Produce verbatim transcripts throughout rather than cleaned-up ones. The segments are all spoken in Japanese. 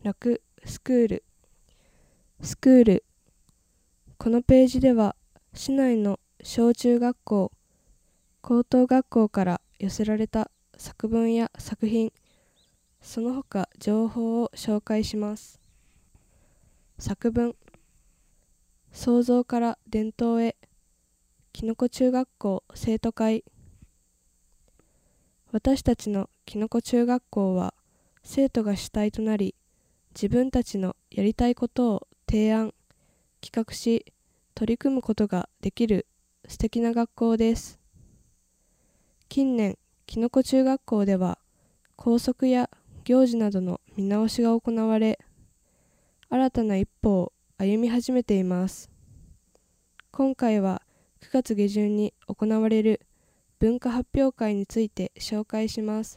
ろくスクールスクールこのページでは市内の小中学校、高等学校から寄せられた作文や作品、その他情報を紹介します。作文、創造から伝統へ、きのこ中学校生徒会。私たちのきのこ中学校は生徒が主体となり、自分たちのやりたいことを提案、企画し、取り組むことができる素敵な学校です。近年、きのこ中学校では校則や行事などの見直しが行われ、新たな一歩を歩み始めています。今回はくがつ下旬に行われる文化発表会について紹介します。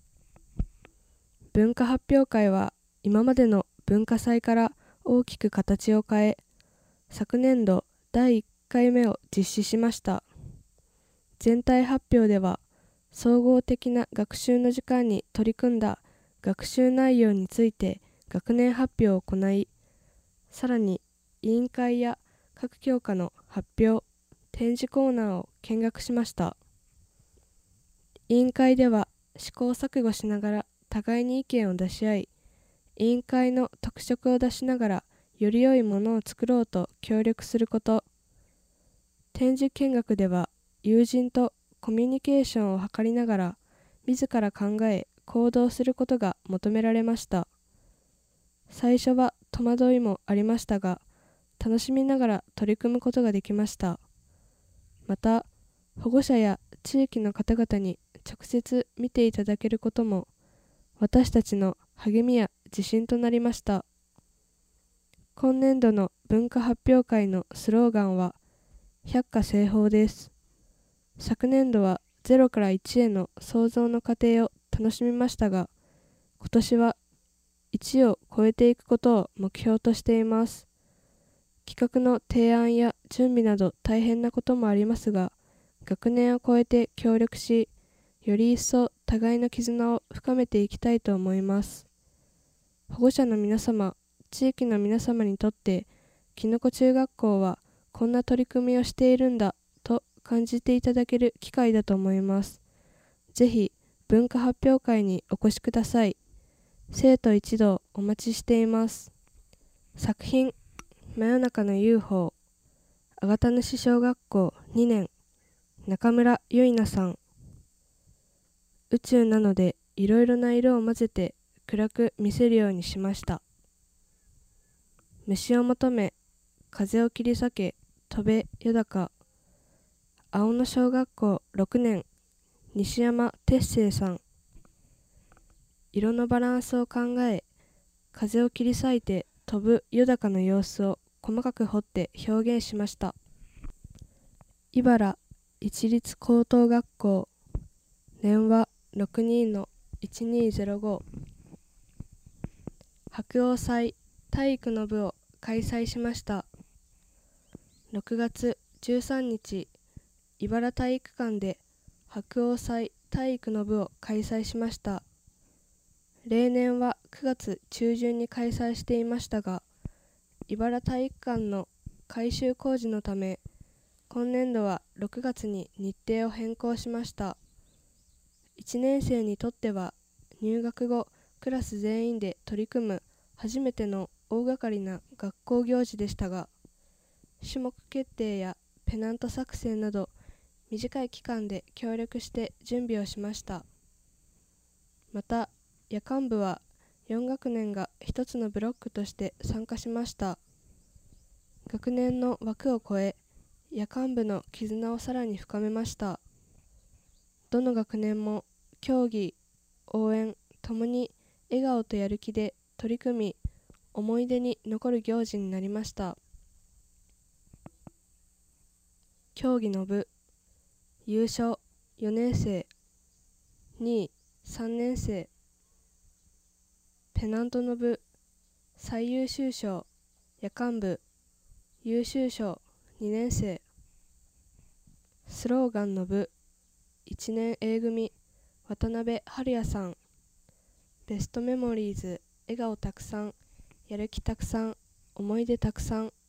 文化発表会は今までの文化祭から大きく形を変え、昨年度だいいっかいめを実施しました。全体発表では、総合的な学習の時間に取り組んだ学習内容について学年発表を行い、さらに委員会や各教科の発表、展示コーナーを見学しました。委員会では試行錯誤しながら互いに意見を出し合い、委員会の特色を出しながらより良いものを作ろうと協力すること。展示見学では友人とコミュニケーションを図りながら自ら考え行動することが求められました。最初は戸惑いもありましたが、楽しみながら取り組むことができました。また、保護者や地域の方々に直接見ていただけることも私たちの励みや自信となりました。今年度の文化発表会のスローガンは百花盛放です。昨年度はゼロからいちへの創造の過程を楽しみましたが、今年はいちを超えていくことを目標としています。企画の提案や準備など大変なこともありますが、学年を超えて協力し、より一層互いの絆を深めていきたいと思います。保護者の皆様、地域の皆様にとって、きのこ中学校はこんな取り組みをしているんだと感じていただける機会だと思います。ぜひ文化発表会にお越しください。生徒一同お待ちしています。作品、真夜中の ユーフォー、あがた主小学校にねん、中村ゆいなさん。宇宙なのでいろいろな色を混ぜて暗く見せるようにしました。虫を求め、風を切り裂け、飛べよだか。青野小学校ろくねん、西山哲生さん。色のバランスを考え、風を切り裂いて飛ぶよだかの様子を細かく彫って表現しました。茨一律高等学校年和ろくにのいちにゼロご。白鸚祭体育の部を開催しました。ろくがつじゅうさんにち、茨体育館で白鸚祭体育の部を開催しました。例年はくがつ中旬に開催していましたが、茨体育館の改修工事のため、今年度はろくがつに日程を変更しました。いちねん生にとっては入学後クラス全員で取り組む初めての大掛かりな学校行事でしたが、種目決定やペナント作成など短い期間で協力して準備をしました。また夜間部はよん学年が一つのブロックとして参加しました。学年の枠を超え、夜間部の絆をさらに深めました。どの学年も競技、応援ともに笑顔とやる気で取り組み、思い出に残る行事になりました。競技の部、優勝よねん生、にいさんねん生。ペナントの部、最優秀賞夜間部、優秀賞にねん生。スローガンの部、いちねん A 組渡辺春也さん。ベストメモリーズ笑顔たくさん、やる気たくさん、思い出たくさん、